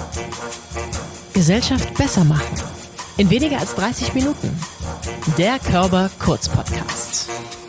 Gesellschaft besser machen. In weniger als 30 Minuten. Der Körber-Kurz-Podcast.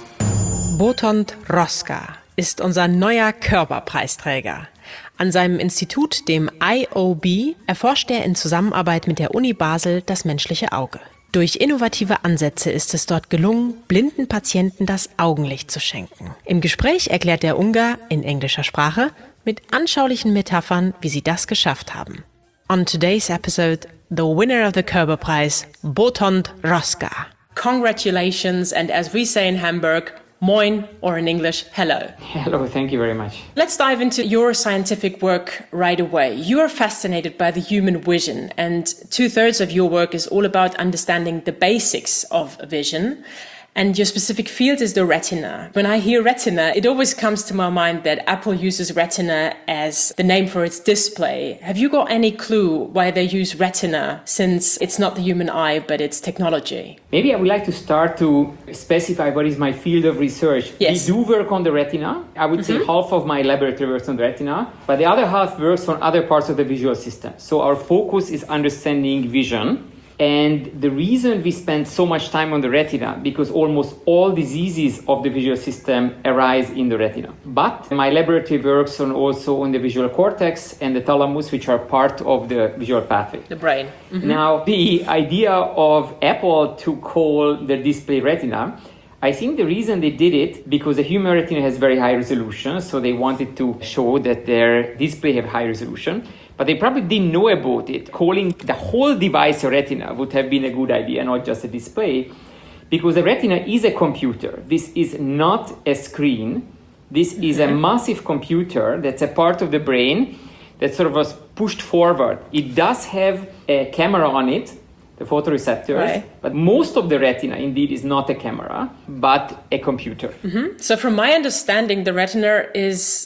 Botond Roska ist unser neuer Körperpreisträger. An seinem Institut, dem IOB, erforscht er in Zusammenarbeit mit der Uni Basel das menschliche Auge. Durch innovative Ansätze ist es dort gelungen, blinden Patienten das Augenlicht zu schenken. Im Gespräch erklärt der Ungar in englischer Sprache mit anschaulichen Metaphern, wie sie das geschafft haben. On today's episode, the winner of the Körber Prize, Botond Roska. Congratulations, and as we say in Hamburg, moin, or in English, hello. Hello, thank you very much. Let's dive into your scientific work right away. You are fascinated by the human vision, and 2/3 of your work is all about understanding the basics of vision. And your specific field is the retina. When I hear retina, it always comes to my mind that Apple uses retina as the name for its display. Have you got any clue why they use retina, since it's not the human eye, but it's technology? Maybe I would like to start to specify what is my field of research. Yes. We do work on the retina. I would say half of my laboratory works on the retina, but the other half works on other parts of the visual system. So our focus is understanding vision. And the reason we spend so much time on the retina, because almost all diseases of the visual system arise in the retina. But my laboratory works also on the visual cortex and the thalamus, which are part of the visual pathway. The brain. Now, the idea of Apple to call their display retina, I think the reason they did it, because the human retina has very high resolution, so they wanted to show that their display have high resolution. But they probably didn't know about it. Calling the whole device a retina would have been a good idea, not just a display, because the retina is a computer. This is not a screen. This is a massive computer that's a part of the brain that sort of was pushed forward. It does have a camera on it, the photoreceptors, right. But most of the retina indeed is not a camera, but a computer. So from my understanding, the retina is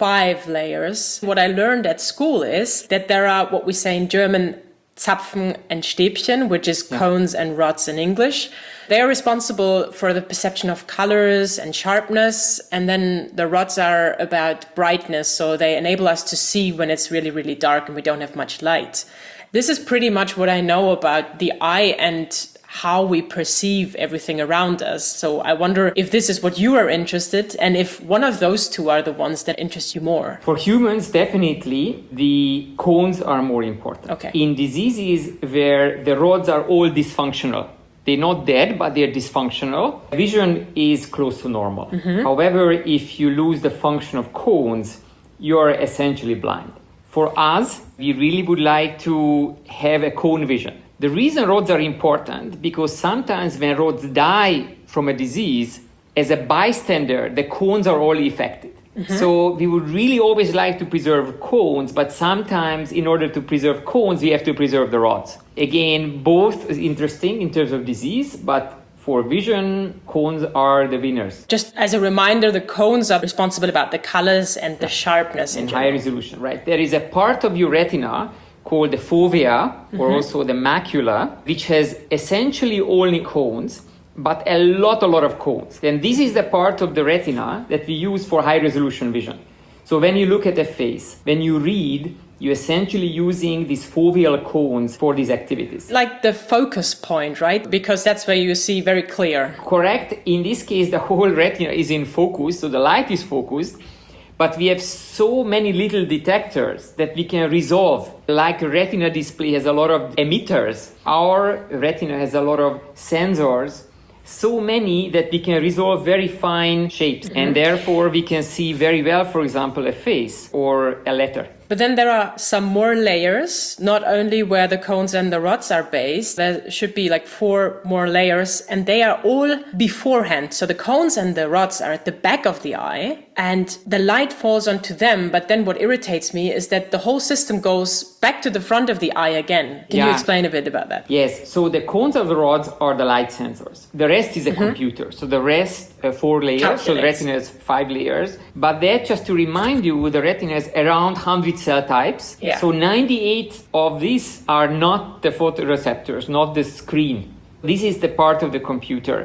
5 layers. What I learned at school is that there are what we say in German Zapfen and Stäbchen, which is cones and rods in English. They are responsible for the perception of colors and sharpness, and then the rods are about brightness, so they enable us to see when it's really, really dark and we don't have much light. This is pretty much what I know about the eye and how we perceive everything around us. So I wonder if this is what you are interested in, and if one of those two are the ones that interest you more. For humans, definitely, the cones are more important. Okay. In diseases where the rods are all dysfunctional, they're not dead, but they're dysfunctional, vision is close to normal. However, if you lose the function of cones, you're essentially blind. For us, we really would like to have a cone vision. The reason rods are important, because sometimes when rods die from a disease, as a bystander, the cones are all affected. So we would really always like to preserve cones, but sometimes in order to preserve cones, we have to preserve the rods. Again, both is interesting in terms of disease, but for vision, cones are the winners. Just as a reminder, the cones are responsible about the colors and the sharpness in And general. high resolution, right? There is a part of your retina called the fovea, or also the macula, which has essentially only cones, but a lot of cones. And this is the part of the retina that we use for high resolution vision. So when you look at a face, when you read, you're essentially using these foveal cones for these activities. Like the focus point, right? Because that's where you see very clear. Correct. In this case, the whole retina is in focus, so the light is focused, but we have so many little detectors that we can resolve. Like a retina display has a lot of emitters, our retina has a lot of sensors, so many that we can resolve very fine shapes, and therefore we can see very well, for example, a face or a letter. But then there are some more layers, not only where the cones and the rods are based. There should be like 4 more layers, and they are all beforehand. So the cones and the rods are at the back of the eye, and the light falls onto them. But then what irritates me is that the whole system goes back to the front of the eye again. Can you explain a bit about that? Yes, so the cones of the rods are the light sensors. The rest is a computer. So the rest, 4 layers, so the retina has 5 layers. But that, just to remind you, the retina has around 100 cell types. Yeah. So 98 of these are not the photoreceptors, not the screen. This is the part of the computer.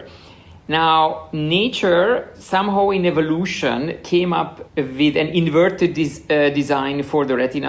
Now, nature, somehow in evolution, came up with an inverted design for the retina.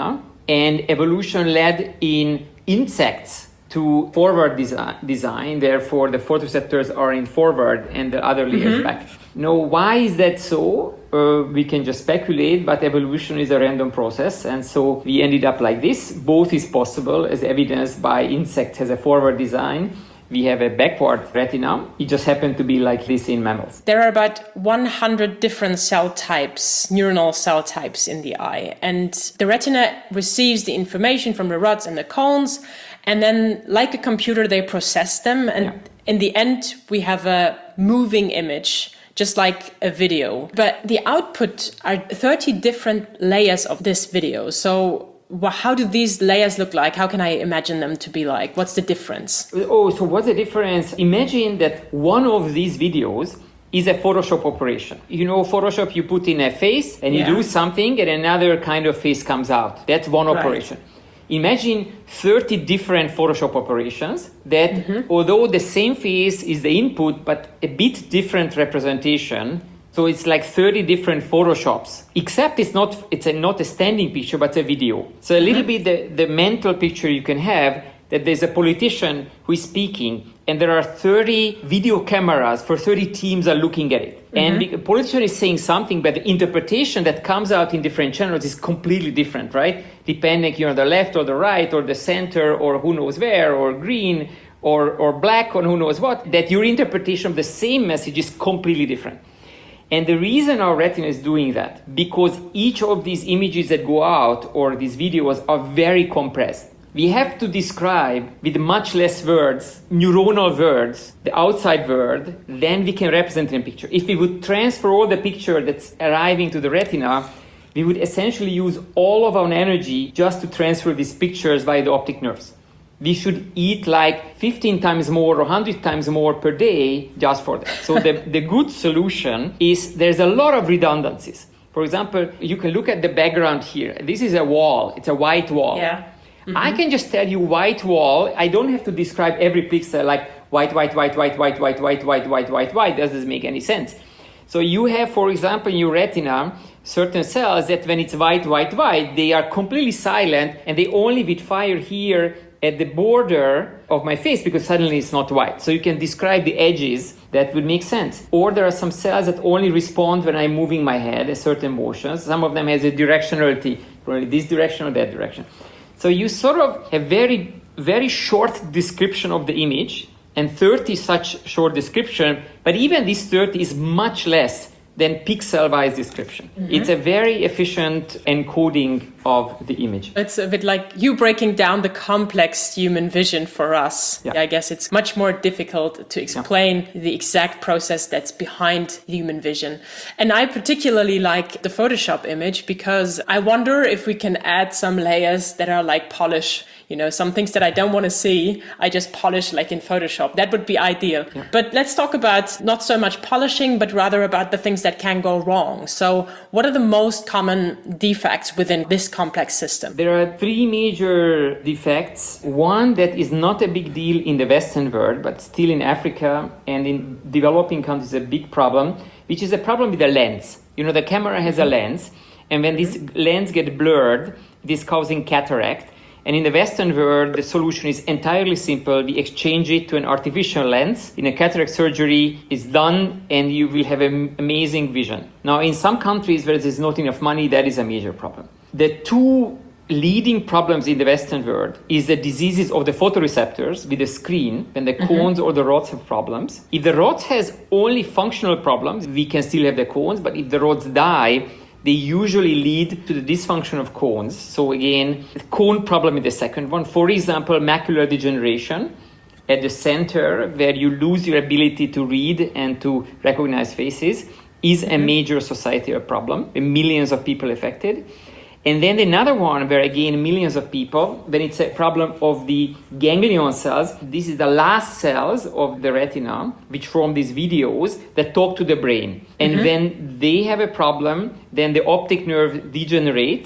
And evolution led in insects to forward design. Therefore, the photoreceptors are in forward and the other layers back. Now, why is that so? We can just speculate, but evolution is a random process. And so we ended up like this. Both is possible, as evidenced by insect has a forward design. We have a backward retina. It just happened to be like this in mammals. There are about 100 different cell types, neuronal cell types in the eye. And the retina receives the information from the rods and the cones. And then, like a computer, they process them. And in the end, we have a moving image, just like a video. But the output are 30 different layers of this video. So how do these layers look like? How can I imagine them to be like? What's the difference? Oh, so what's the difference? Imagine that one of these videos is a Photoshop operation. You know, Photoshop, you put in a face and you do something and another kind of face comes out. That's one operation. Imagine 30 different Photoshop operations that, although the same face is the input, but a bit different representation. So it's like 30 different Photoshops, except it's not a standing picture, but it's a video. So a little bit the mental picture you can have that there's a politician who is speaking and there are 30 video cameras for 30 teams are looking at it. And the politician is saying something, but the interpretation that comes out in different channels is completely different, right? Depending, the left or the right or the center or who knows where or green or black or who knows what, that your interpretation of the same message is completely different. And the reason our retina is doing that, because each of these images that go out or these videos are very compressed. We have to describe with much less words, neuronal words, the outside world, then we can represent in a picture. If we would transfer all the picture that's arriving to the retina, we would essentially use all of our energy just to transfer these pictures via the optic nerves. We should eat like 15 times more or 100 times more per day just for that. So the good solution is there's a lot of redundancies. For example, you can look at the background here. This is a wall. It's a white wall. Yeah. I can just tell you white wall. I don't have to describe every pixel like white, white, white, white, white, white, white, white, white, white, white. Doesn't make any sense. So you have, for example, in your retina, certain cells that when it's white, white, white, they are completely silent and they only with fire here at the border of my face because suddenly it's not white. So you can describe the edges that would make sense. Or there are some cells that only respond when I'm moving my head, a certain motion. Some of them has a directionality, probably this direction or that direction. So you sort of have very, very short description of the image and 30 such short description, but even this 30 is much less than pixel-wise description. It's a very efficient encoding of the image. It's a bit like you breaking down the complex human vision for us. Yeah. I guess it's much more difficult to explain the exact process that's behind human vision. And I particularly like the Photoshop image because I wonder if we can add some layers that are like polish. Some things that I don't want to see, I just polish like in Photoshop. That would be ideal. Yeah. But let's talk about not so much polishing, but rather about the things that can go wrong. So what are the most common defects within this complex system? There are three major defects. One that is not a big deal in the Western world, but still in Africa and in developing countries a big problem, which is a problem with the lens. The camera has a lens, and when this lens gets blurred, it is causing cataract. And in the Western world, the solution is entirely simple. We exchange it to an artificial lens. In a cataract surgery, it's done, and you will have an amazing vision. Now, in some countries where there's not enough money, that is a major problem. The two leading problems in the Western world is the diseases of the photoreceptors with the screen, when the cones or the rods have problems. If the rods has only functional problems, we can still have the cones, but if the rods die, they usually lead to the dysfunction of cones. So again, the cone problem is the second one. For example, macular degeneration at the center, where you lose your ability to read and to recognize faces, is a major societal problem, with millions of people affected. And then another one where, again, millions of people, then it's a problem of the ganglion cells. This is the last cells of the retina, which form these videos that talk to the brain. And when they have a problem, then the optic nerve degenerates.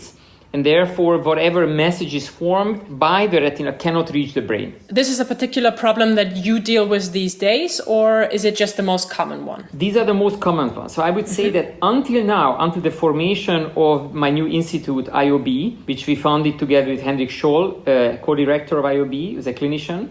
And therefore, whatever message is formed by the retina cannot reach the brain. This is a particular problem that you deal with these days, or is it just the most common one? These are the most common ones. So I would say that until now, until the formation of my new institute, IOB, which we founded together with Hendrik Scholl, co-director of IOB, who's a clinician,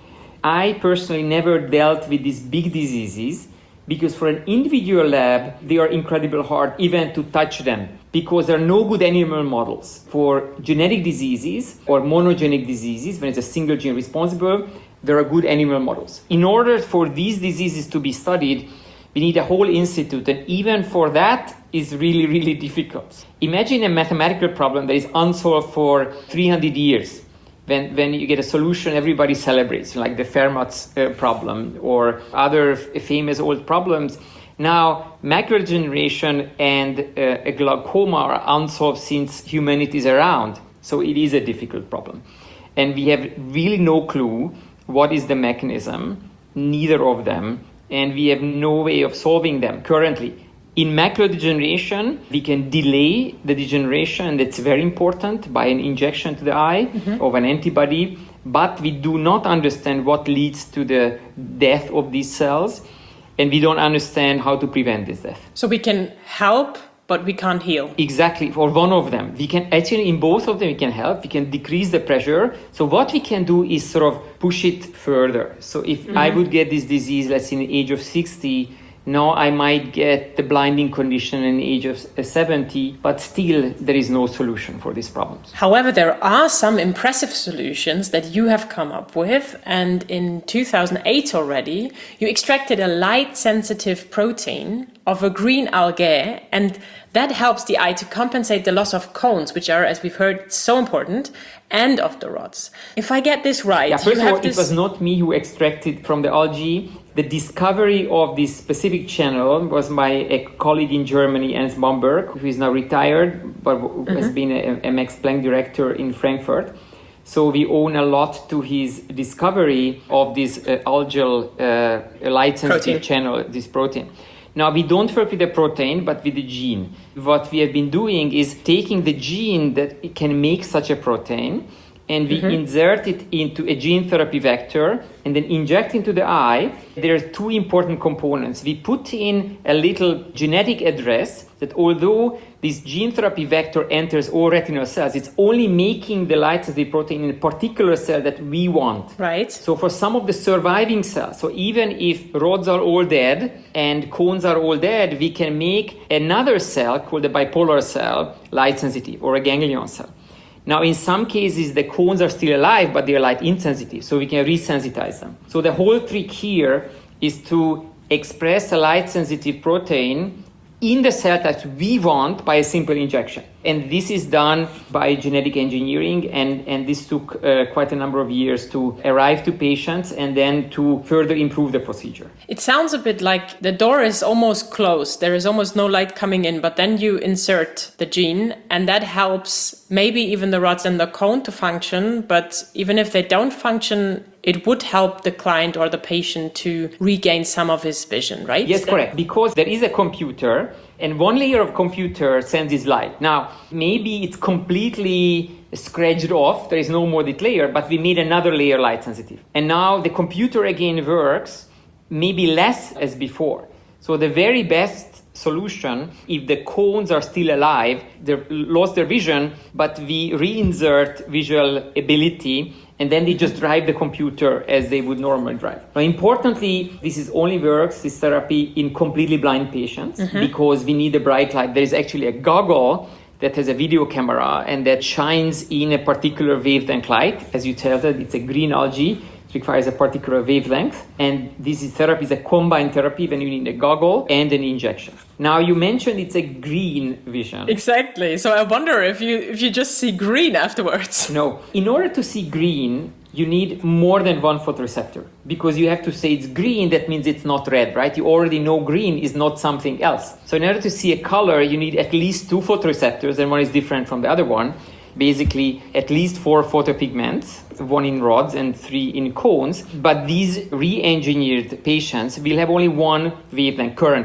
I personally never dealt with these big diseases because for an individual lab, they are incredibly hard even to touch them because there are no good animal models. For genetic diseases or monogenic diseases, when it's a single gene responsible, there are good animal models. In order for these diseases to be studied, we need a whole institute, and even for that is really, really difficult. Imagine a mathematical problem that is unsolved for 300 years. When you get a solution, everybody celebrates, like the Fermat's problem or other famous old problems. Now, macular degeneration and glaucoma are unsolved since humanity is around. So it is a difficult problem. And we have really no clue what is the mechanism, neither of them, and we have no way of solving them currently. In macular degeneration, we can delay the degeneration, and that's very important, by an injection to the eye of an antibody, but we do not understand what leads to the death of these cells, and we don't understand how to prevent this death. So we can help, but we can't heal. Exactly, for one of them. We can actually, in both of them, we can help. We can decrease the pressure. So what we can do is sort of push it further. So if I would get this disease, let's say in the age of 60, now I might get the blinding condition in the age of 70, but still there is no solution for these problems. However, there are some impressive solutions that you have come up with. And in 2008 already, you extracted a light-sensitive protein of a green algae, and that helps the eye to compensate the loss of cones, which are, as we've heard, so important, and of the rods. If I get this right, yeah, first of all, it was not me who extracted from the algae. The discovery of this specific channel was a colleague in Germany, Ernst Bamberg, who is now retired, but has been a Max Planck director in Frankfurt. So we owe a lot to his discovery of this algal light-sensitive channel, this protein. Now, we don't work with the protein, but with the gene. What we have been doing is taking the gene that can make such a protein, and we insert it into a gene therapy vector and then inject into the eye. There are two important components. We put in a little genetic address that although this gene therapy vector enters all retinal cells, it's only making the light-sensitive protein in a particular cell that we want. Right. So for some of the surviving cells, so even if rods are all dead and cones are all dead, we can make another cell called a bipolar cell light-sensitive or a ganglion cell. Now, in some cases, the cones are still alive, but they are light insensitive, so we can resensitize them. So the whole trick here is to express a light-sensitive protein in the cell that we want by a simple injection. And this is done by genetic engineering, and this took quite a number of years to arrive to patients and then to further improve the procedure. It sounds a bit like the door is almost closed. There is almost no light coming in, but then you insert the gene, and that helps maybe even the rods and the cone to function. But even if they don't function, it would help the client or the patient to regain some of his vision, right? Yes, correct. Because there is a computer, and one layer of computer sends this light. Now, maybe it's completely scratched off. There is no more that layer, but we made another layer light sensitive. And now the computer again works, maybe less as before. So the very best solution, if the cones are still alive, they lost their vision, but we reinsert visual ability, and then they just drive the computer as they would normally drive. Now, importantly, this only works, this therapy, in completely blind patients, because we need a bright light. There is actually a goggle that has a video camera and that shines in a particular wavelength light. As you tell that, it's a green algae. It requires a particular wavelength. And this therapy is a combined therapy when you need a goggle and an injection. Now, you mentioned it's a green vision. Exactly. So I wonder if you just see green afterwards. No. In order to see green, you need more than one photoreceptor, because you have to say it's green, that means it's not red, right? You already know green is not something else. So in order to see a color, you need at least two photoreceptors, and one is different from the other one. Basically, at least 4 photopigments, 1 in rods and 3 in cones. But these re-engineered patients will have only one wavelength currently. It's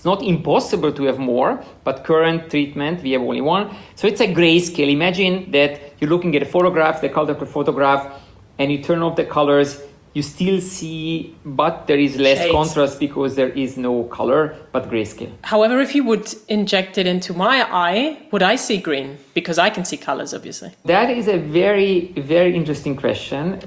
not impossible to have more, but current treatment, we have only one. So it's a grayscale. Imagine that you're looking at a photograph, the color of the photograph, and you turn off the colors. You still see, but there is less shades. Contrast because there is no color, but grayscale. However, if you would inject it into my eye, would I see green? Because I can see colors, obviously. That is a very, very interesting question,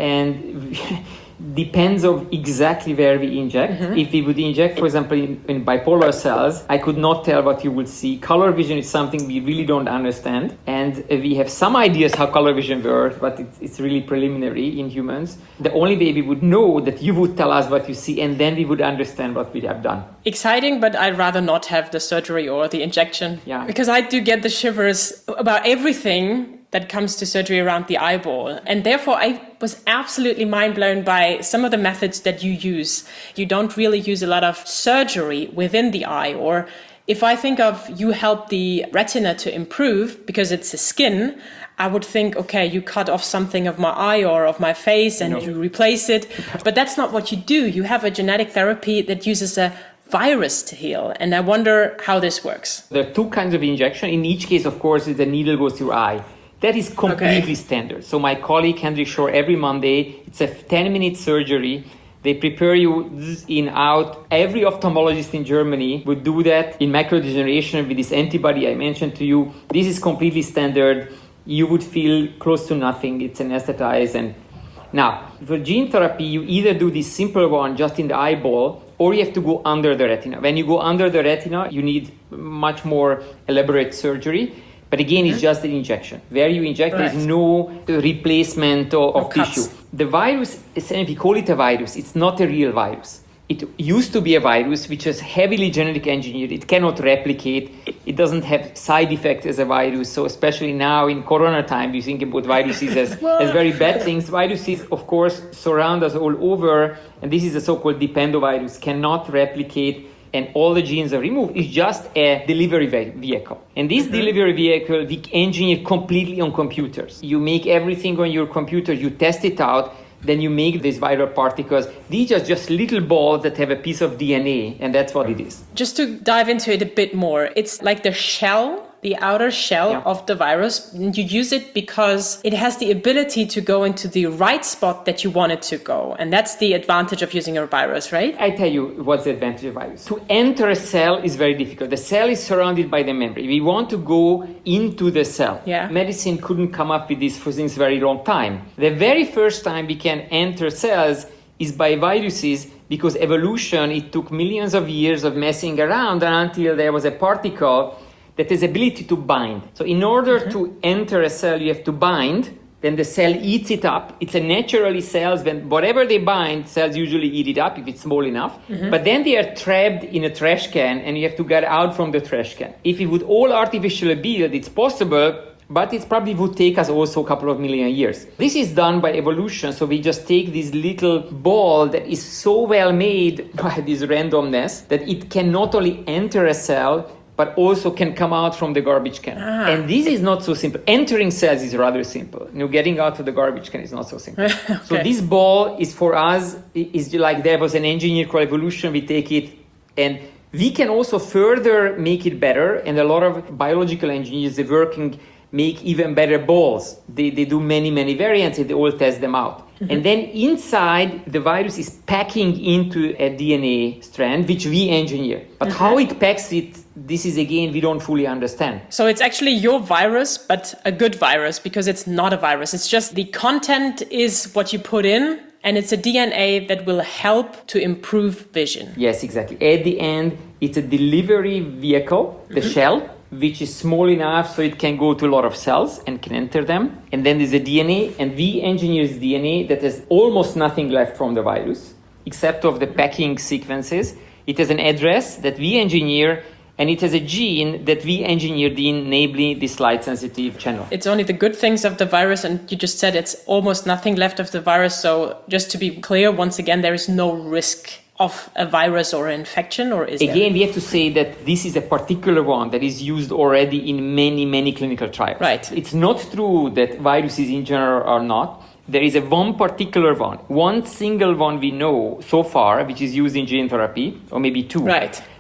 and depends of exactly where we inject. If we would inject, for example, in bipolar cells, I could not tell what you would see. Color vision is something we really don't understand, and we have some ideas how color vision works, but it's really preliminary in humans. The only way we would know that you would tell us what you see, and then we would understand what we have done. Exciting, but I'd rather not have the surgery or the injection. Yeah. Because I do get the shivers about everything that comes to surgery around the eyeball. And therefore, I was absolutely mind blown by some of the methods that you use. You don't really use a lot of surgery within the eye. Or if I think of you help the retina to improve because it's the skin, I would think, okay, you cut off something of my eye or of my face and you replace it. But that's not what you do. You have a genetic therapy that uses a virus to heal. And I wonder how this works. There are two kinds of injection. In each case, of course, the needle goes to your eye. That is completely standard. So my colleague, Hendrik Schor, every Monday, it's a 10-minute surgery. They prepare you in, out. Every ophthalmologist in Germany would do that in macular degeneration with this antibody I mentioned to you. This is completely standard. You would feel close to nothing. It's anesthetized. And now, for gene therapy, you either do this simple one just in the eyeball, or you have to go under the retina. When you go under the retina, you need much more elaborate surgery. But again, it's just an injection. Where you inject, there is no replacement of tissue. The virus, essentially, we call it a virus. It's not a real virus. It used to be a virus which is heavily genetic engineered. It cannot replicate. It doesn't have side effects as a virus. So especially now in Corona time, we think about viruses as very bad things. Viruses, of course, surround us all over. And this is a so-called dependovirus, cannot replicate. And all the genes are removed. It's just a delivery vehicle. And this delivery vehicle, we engineer completely on computers. You make everything on your computer, you test it out, then you make these viral particles. These are just little balls that have a piece of DNA, and that's what it is. Just to dive into it a bit more, it's like the shell, the outer shell of the virus. And you use it because it has the ability to go into the right spot that you want it to go. And that's the advantage of using a virus, right? I tell you what's the advantage of virus. To enter a cell is very difficult. The cell is surrounded by the membrane. We want to go into the cell. Medicine couldn't come up with this for since a very long time. The very first time we can enter cells is by viruses, because evolution, it took millions of years of messing around until there was a particle that has ability to bind. So in order to enter a cell, you have to bind, then the cell eats it up. It's a naturally cells, when whatever they bind, cells usually eat it up if it's small enough. But then they are trapped in a trash can and you have to get out from the trash can. If it would all artificially build, it's possible, but it probably would take us also a couple of million years. This is done by evolution, so we just take this little ball that is so well made by this randomness that it can not only enter a cell, but also can come out from the garbage can. And this is not so simple. Entering cells is rather simple. Getting out of the garbage can is not so simple. So this ball is for us, is like there was an engineer called evolution, we take it, and we can also further make it better, and a lot of biological engineers, they're working, make even better balls. They do many variants, and they all test them out. And then inside, the virus is packing into a DNA strand, which we engineer. But how it packs it, this is, again, we don't fully understand. So it's actually your virus, but a good virus, because it's not a virus. It's just the content is what you put in, and it's a DNA that will help to improve vision. Yes, exactly. At the end, it's a delivery vehicle, the shell, which is small enough so it can go to a lot of cells and can enter them. And then there's a DNA, and we engineer this DNA that has almost nothing left from the virus, except of the packing sequences. It has an address that we engineer, and it has a gene that we engineered in, namely this light-sensitive channel. It's only the good things of the virus, and you just said it's almost nothing left of the virus. So just to be clear, once again, there is no risk of a virus or an infection, or is Again, we have to say that this is a particular one that is used already in many clinical trials. Right. It's not true that viruses in general are not. There is one particular one single one we know so far, which is used in gene therapy, or maybe two. Right.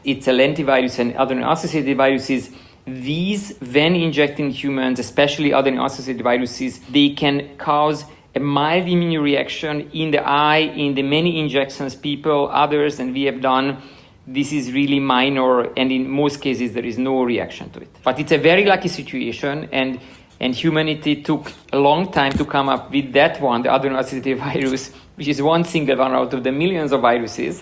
It's a lentivirus and adeno-associated viruses. These, when injected in humans, especially adeno-associated viruses, they can cause a mild immune reaction in the eye, in the many injections people, others, and we have done. This is really minor, and in most cases there is no reaction to it. But it's a very lucky situation, and humanity took a long time to come up with that one, the adeno-associated virus, which is one single one out of the millions of viruses.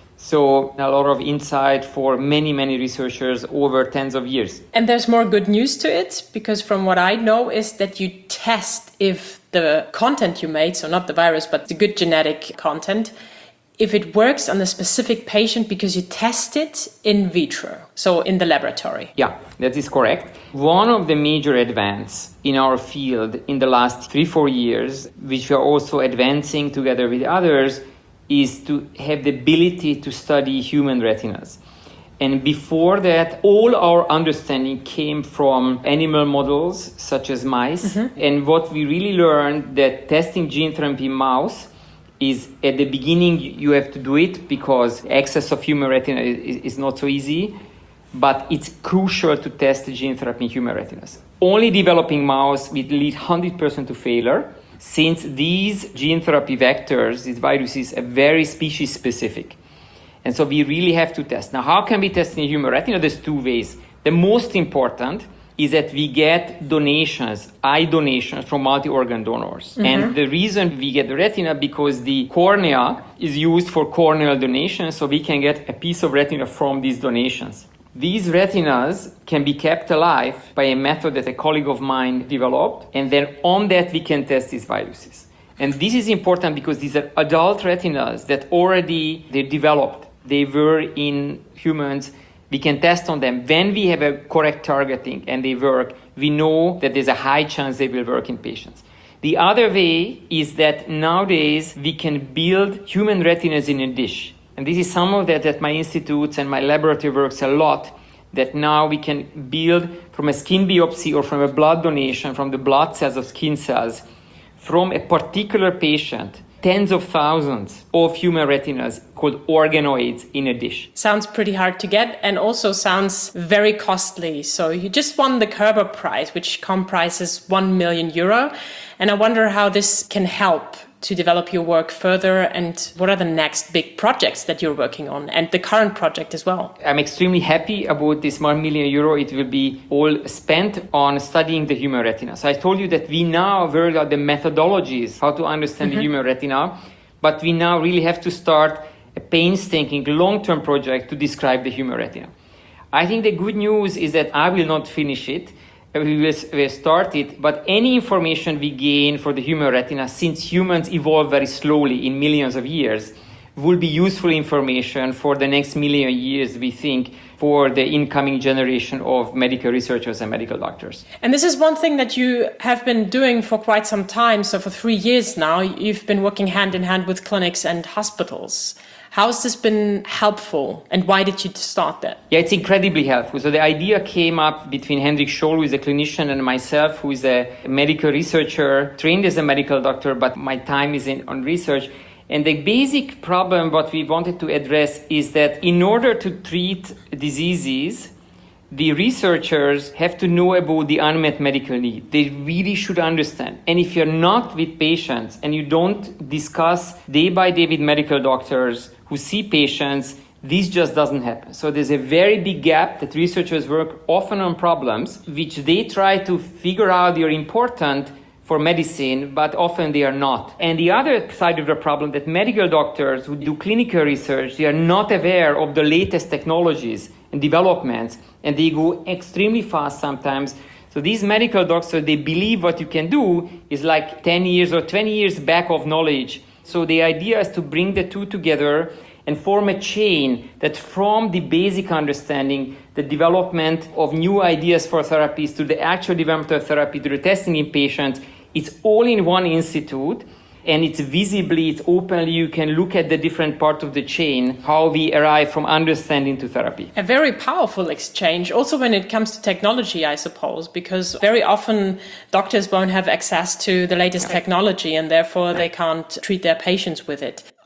So a lot of insight for many, many researchers over tens of years. And there's more good news to it, because from what I know is that you test if the content you made, so not the virus, but the good genetic content, if it works on a specific patient because you test it in vitro, so in the laboratory. Yeah, that is correct. One of the major advances in our field in the last 3-4 years, which we are also advancing together with others, is to have the ability to study human retinas. And before that, all our understanding came from animal models, such as mice. And what we really learned that testing gene therapy in mouse is, at the beginning, you have to do it because access of human retina is not so easy, but it's crucial to test the gene therapy in human retinas. Only developing mouse will lead 100% to failure, since these gene therapy vectors, these viruses, are very species specific. And so we really have to test. Now, how can we test in human retina? There's 2 ways. The most important is that we get donations, eye donations from multi-organ donors. And the reason we get the retina, because the cornea is used for corneal donations, so we can get a piece of retina from these donations. These retinas can be kept alive by a method that a colleague of mine developed, and then on that we can test these viruses. And this is important because these are adult retinas that already they developed. They were in humans. We can test on them. When we have a correct targeting and they work, we know that there's a high chance they will work in patients. The other way is that nowadays we can build human retinas in a dish. And this is some of that at my institutes and my laboratory works a lot, that now we can build from a skin biopsy or from a blood donation, from the blood cells of skin cells, from a particular patient, tens of thousands of human retinas called organoids in a dish. Sounds pretty hard to get and also sounds very costly. So you just won the Kerber Prize, which comprises €1 million. And I wonder how this can help to develop your work further, and what are the next big projects that you're working on, and the current project as well. I'm extremely happy about this €1 million. It will be all spent on studying the human retina. So I told you that we now work out the methodologies, how to understand the human retina, but we now really have to start a painstaking long-term project to describe the human retina. I think the good news is that I will not finish it. We will start it, but any information we gain for the human retina, since humans evolve very slowly in millions of years, will be useful information for the next million years, we think, for the incoming generation of medical researchers and medical doctors. And this is one thing that you have been doing for quite some time. So for 3 years now, you've been working hand in hand with clinics and hospitals. How has this been helpful, and why did you start that? Yeah, it's incredibly helpful. So the idea came up between Hendrik Scholl, who is a clinician, and myself, who is a medical researcher, trained as a medical doctor, but my time is on research. And the basic problem what we wanted to address is that in order to treat diseases, the researchers have to know about the unmet medical need. They really should understand. And if you're not with patients and you don't discuss day by day with medical doctors who see patients, this just doesn't happen. So there's a very big gap that researchers work often on problems which they try to figure out they are important for medicine, but often they are not. And the other side of the problem, that medical doctors who do clinical research, they are not aware of the latest technologies and developments, and they go extremely fast sometimes. So these medical doctors, they believe what you can do is like 10 years or 20 years back of knowledge. So the idea is to bring the two together and form a chain that from the basic understanding, the development of new ideas for therapies to the actual development of therapy to the testing in patients, it's all in one institute. And it's visibly, it's openly, you can look at the different part of the chain, how we arrive from understanding to therapy. A very powerful exchange, also when it comes to technology, I suppose, because very often doctors won't have access to the latest technology and therefore they can't treat their patients with it.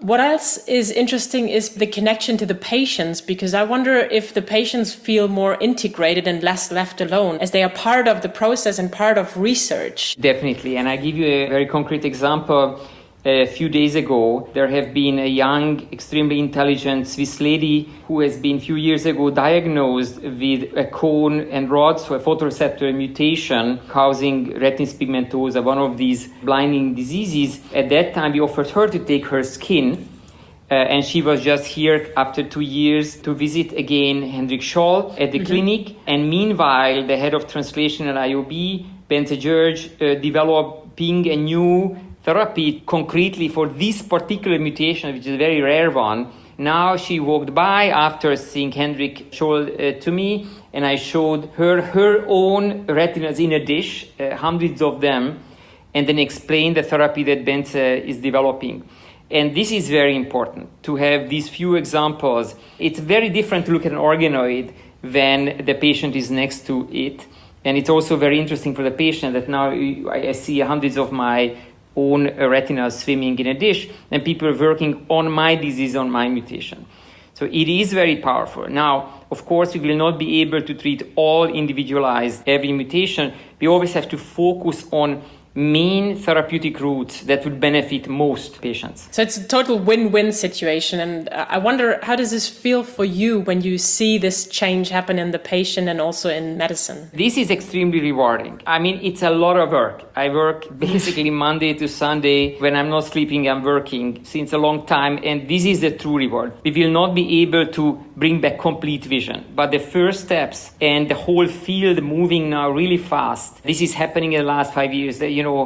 What else is interesting is the connection to the patients, because I wonder if the patients feel more integrated and less left alone as they are part of the process and part of research. Definitely. And I give you a very concrete example. A few days ago, there have been a young, extremely intelligent Swiss lady who has been a few years ago diagnosed with a cone and rod, so a photoreceptor mutation causing retinitis pigmentosa, one of these blinding diseases. At that time, we offered her to take her skin, and she was just here after 2 years to visit again Hendrik Scholl at the clinic. And meanwhile, the head of translational IOB, Bence George, developing a new therapy concretely for this particular mutation, which is a very rare one. Now she walked by after seeing Hendrik Scholl to me, and I showed her own retinas in a dish, hundreds of them, and then explained the therapy that Bence is developing. And this is very important, to have these few examples. It's very different to look at an organoid when the patient is next to it. And it's also very interesting for the patient that now I see hundreds of my own retinas swimming in a dish, and people are working on my disease, on my mutation. So it is very powerful. Now, of course, we will not be able to treat all individualized every mutation. We always have to focus on main therapeutic routes that would benefit most patients. So it's a total win-win situation. And I wonder, how does this feel for you when you see this change happen in the patient and also in medicine? This is extremely rewarding. I mean, it's a lot of work. I work basically Monday to Sunday. When I'm not sleeping, I'm working since a long time. And this is the true reward. We will not be able to bring back complete vision, but the first steps and the whole field moving now really fast. This is happening in the last 5 years.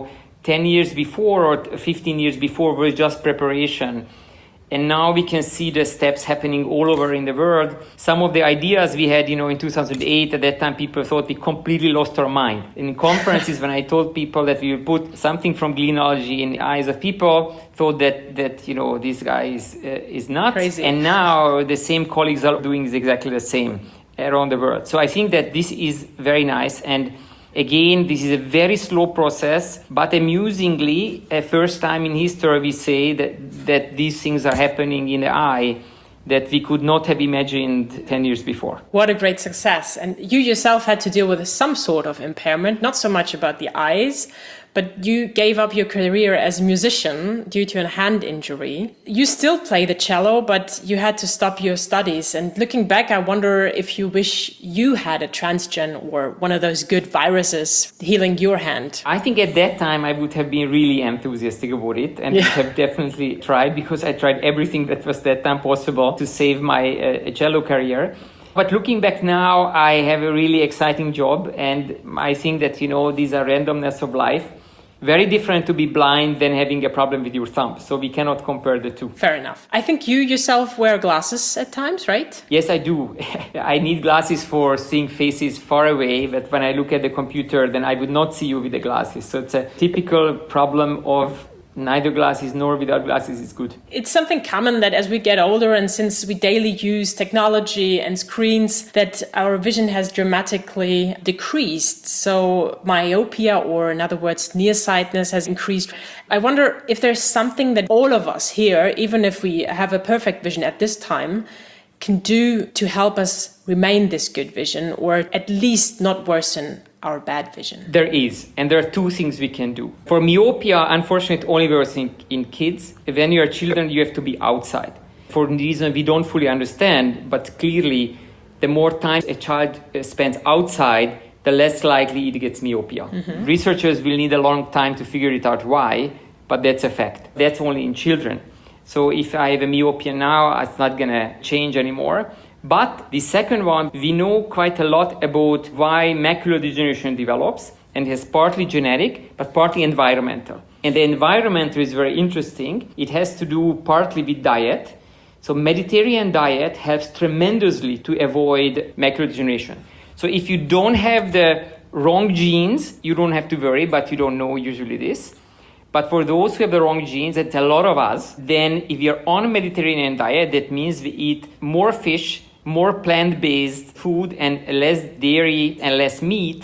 10 years before or 15 years before was just preparation. And now we can see the steps happening all over in the world. Some of the ideas we had, in 2008, at that time, people thought we completely lost our mind. In conferences, when I told people that we would put something from glynology in the eyes of people, thought that this guy is nuts. Crazy. And now the same colleagues are doing exactly the same around the world. So I think that this is very nice. And again, this is a very slow process, but amusingly, a first time in history we say that these things are happening in the eye that we could not have imagined 10 years before. What a great success. And you yourself had to deal with some sort of impairment, not so much about the eyes, but you gave up your career as a musician due to a hand injury. You still play the cello, but you had to stop your studies. And looking back, I wonder if you wish you had a transgen or one of those good viruses healing your hand. I think at that time I would have been really enthusiastic about it and would have definitely tried, because I tried everything that was that time possible to save my cello career. But looking back now, I have a really exciting job, and I think that, these are randomness of life. Very different to be blind than having a problem with your thumb. So we cannot compare the two. Fair enough. I think you yourself wear glasses at times, right? Yes, I do. I need glasses for seeing faces far away, but when I look at the computer, then I would not see you with the glasses. So it's a typical problem of neither glasses nor without glasses is good. It's something common that as we get older and since we daily use technology and screens, that our vision has dramatically decreased. So myopia, or in other words, nearsightedness, has increased. I wonder if there's something that all of us here, even if we have a perfect vision at this time, can do to help us remain this good vision, or at least not worsen our bad vision. There is, and there are two things we can do. For myopia, unfortunately, it only works in kids. When you are children, you have to be outside. For a reason we don't fully understand, but clearly, the more time a child spends outside, the less likely it gets myopia. Mm-hmm. Researchers will need a long time to figure it out why, but that's a fact. That's only in children. So if I have a myopia now, it's not going to change anymore. But the second one, we know quite a lot about why macular degeneration develops, and it's partly genetic, but partly environmental. And the environmental is very interesting. It has to do partly with diet. So Mediterranean diet helps tremendously to avoid macular degeneration. So if you don't have the wrong genes, you don't have to worry, but you don't know usually this. But for those who have the wrong genes, that's a lot of us, then if you're on a Mediterranean diet, that means we eat more fish, more plant-based food, and less dairy and less meat,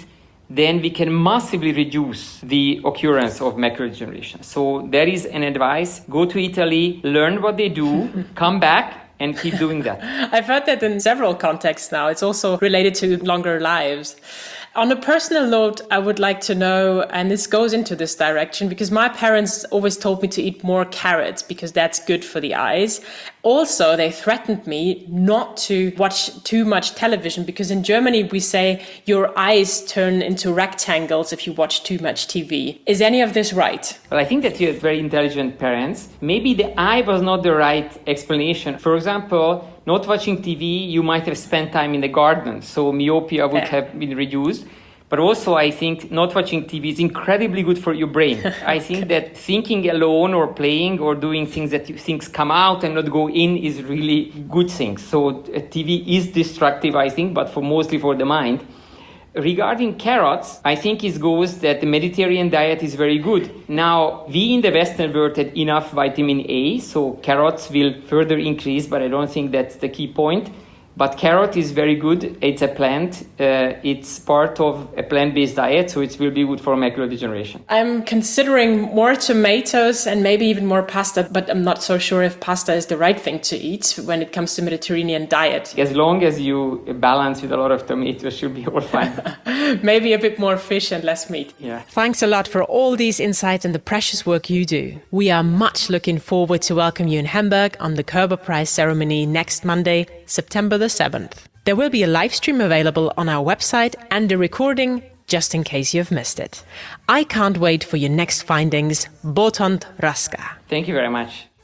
then we can massively reduce the occurrence of macular degeneration. So there is an advice: go to Italy, learn what they do, come back, and keep doing that. I've heard that in several contexts now. It's also related to longer lives. On a personal note, I would like to know, and this goes into this direction, because my parents always told me to eat more carrots because that's good for the eyes. Also, they threatened me not to watch too much television because in Germany we say your eyes turn into rectangles if you watch too much TV. Is any of this right? Well, I think that you have very intelligent parents. Maybe the eye was not the right explanation. For example, not watching TV, you might have spent time in the garden, so myopia would have been reduced. But also, I think not watching TV is incredibly good for your brain. I think that thinking alone or playing or doing things that things come out and not go in is really good thing. So TV is destructive, I think, but mostly for the mind. Regarding carrots, I think it goes that the Mediterranean diet is very good. Now, we in the Western world had enough vitamin A, so carrots will further increase, but I don't think that's the key point. But carrot is very good. It's a plant. It's part of a plant-based diet, so it will be good for macular degeneration. I'm considering more tomatoes and maybe even more pasta, but I'm not so sure if pasta is the right thing to eat when it comes to Mediterranean diet. As long as you balance with a lot of tomatoes, should be all fine. Maybe a bit more fish and less meat. Yeah. Thanks a lot for all these insights and the precious work you do. We are much looking forward to welcome you in Hamburg on the Körber Prize ceremony next Monday, September the 7th. There will be a live stream available on our website and a recording just in case you've missed it. I can't wait for your next findings. Botond Raska. Thank you very much.